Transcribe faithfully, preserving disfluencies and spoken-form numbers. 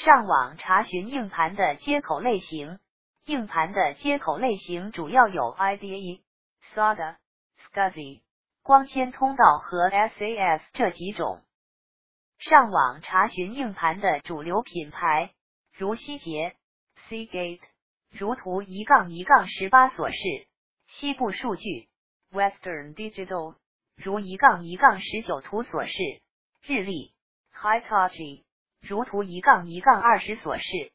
上网查询硬盘的接口类型。硬盘的接口类型主要有 I D E、S A T A、S C S I、光纤通道和 S A S 这几种。上网查询硬盘的主流品牌，如希捷、Seagate， 如图一杠一杠十八所示；西部数据 Western Digital， 如一杠一杠十九图所示；日立 Hitachi， 如图一杠一杠二十所示。